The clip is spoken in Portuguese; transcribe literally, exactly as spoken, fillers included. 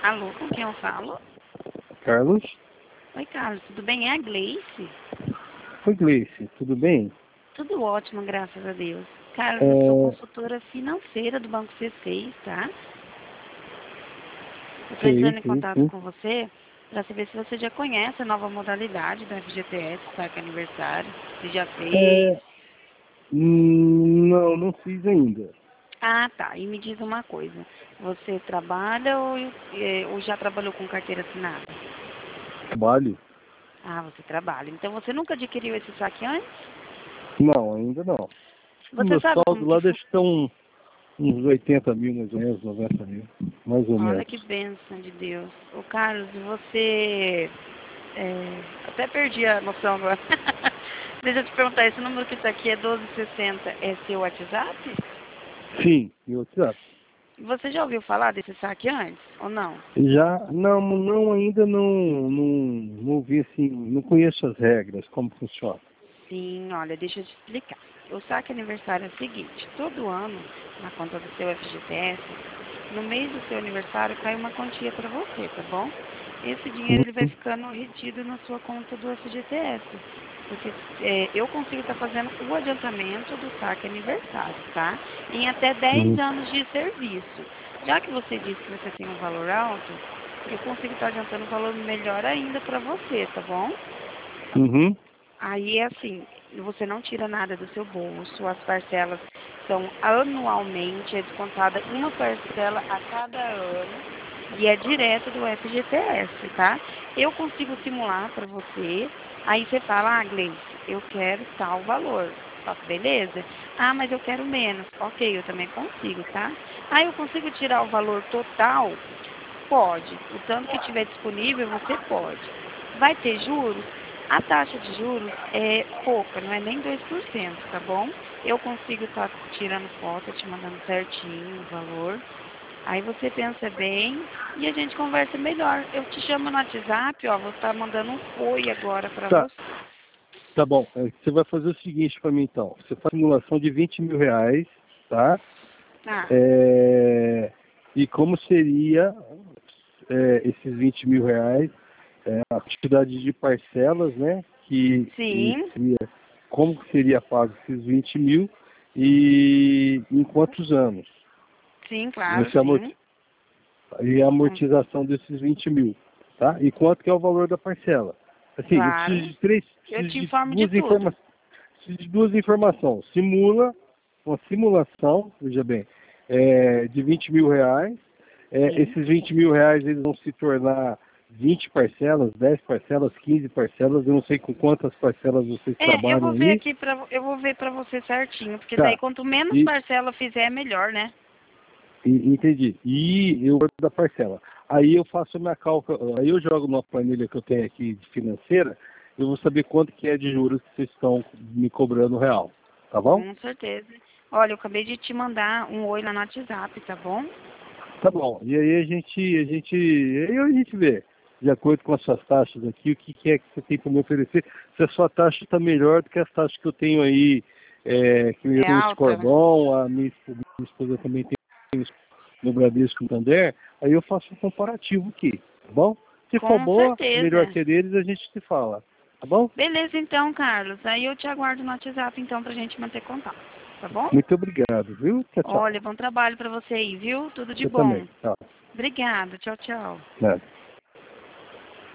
Alô, com quem eu falo? Carlos? Oi, Carlos, tudo bem? É a Gleice? Oi, Gleice, tudo bem? Tudo ótimo, graças a Deus. Carlos, eu sou É... consultora financeira do Banco C seis, tá? Eu estou Sim, entrando em sim, contato sim. com você para saber se você já conhece a nova modalidade do F G T S, saque aniversário. Se já fez. É... hum, Não, não fiz ainda. Ah, tá. E me diz uma coisa. Você trabalha ou, eh, ou já trabalhou com carteira assinada? Trabalho? Ah, você trabalha. Então você nunca adquiriu esse saque antes? Não, ainda não. Acho que o Você meu sabe saldo como que lá fu- deve estar um, uns oitenta mil, mais ou menos, noventa mil. Mais ou Olha menos. que bênção de Deus. Ô Carlos, você... é, Até perdi a noção agora. Deixa eu te perguntar, esse número que está aqui é doze sessenta, é seu WhatsApp? Sim, e o WhatsApp? Você já ouviu falar desse saque antes, ou não? Já, não, não, ainda não, não, não ouvi assim, não conheço as regras, como funciona. Sim, olha, deixa eu te explicar. O saque aniversário é o seguinte, todo ano, na conta do seu F G T S, no mês do seu aniversário cai uma quantia para você, tá bom? Esse dinheiro ele vai Uhum, ficando retido na sua conta do F G T S. Porque é, eu consigo estar fazendo o adiantamento do saque aniversário, tá? Em até dez uhum, anos de serviço. Já que você disse que você tem um valor alto, eu consigo estar adiantando um valor melhor ainda para você, tá bom? uhum, Aí é assim, você não tira nada do seu bolso, as parcelas são anualmente, é descontada uma parcela a cada ano e é direto do F G T S, tá? Eu consigo simular para você, aí você fala, ah, Gleice, eu quero tal valor. Só que beleza? Ah, mas eu quero menos. Ok, eu também consigo, tá? Ah, eu consigo tirar o valor total? Pode. O tanto que tiver disponível, você pode. Vai ter juros? A taxa de juros é pouca, não é nem dois por cento, tá bom? Eu consigo estar tirando foto, te mandando certinho o valor. Aí você pensa bem e a gente conversa melhor. Eu te chamo no WhatsApp, ó, vou estar mandando um oi agora para tá, você. tá bom. É, você vai fazer o seguinte para mim então. Você faz simulação de vinte mil reais, tá? Ah, É, e como seria é, esses vinte mil reais, é, a quantidade de parcelas, né? Que e sim, seria, como que seria pago esses vinte mil e em quantos anos? sim, claro, Esse sim. amorti e a Hum, amortização desses vinte mil, tá? E quanto que é o valor da parcela? Assim, eu preciso claro. de três, Eu preciso te de informo de duas tudo. informações. Preciso de duas informações. Simula, uma simulação, veja bem, é, de vinte mil reais. É, Sim. esses vinte mil reais eles vão se tornar vinte parcelas, dez parcelas, quinze parcelas. Eu não sei com quantas parcelas vocês É, eu vou trabalham ver aí. aqui para eu vou ver para você certinho, porque daí Tá. quanto menos E, parcela fizer, melhor, né? e- entendi. E eu da parcela. Aí eu faço a minha cálculo, aí eu jogo numa planilha que eu tenho aqui de financeira, eu vou saber quanto que é de juros que vocês estão me cobrando real. Tá bom? Com certeza. Olha, eu acabei de te mandar um oi lá no WhatsApp, tá bom? Tá bom. E aí a gente, a gente, aí a gente vê, de acordo com as suas taxas aqui, o que, que é que você tem para me oferecer. Se a sua taxa está melhor do que as taxas que eu tenho aí, é, que eu É tenho o alta, né? Scorbon, a minha esposa, minha esposa também tem no Bradesco Santander, aí eu faço um comparativo aqui, tá bom? Se for Com boa, melhor certeza. que a deles, a gente se fala, tá bom? Beleza então, Carlos. Aí eu te aguardo no WhatsApp então pra gente manter contato, tá bom? Muito obrigado, viu? Tchau, tchau. Olha, bom trabalho pra você aí, viu? Tudo de Você também. bom. Tchau. Obrigada. Tchau, tchau. Nada.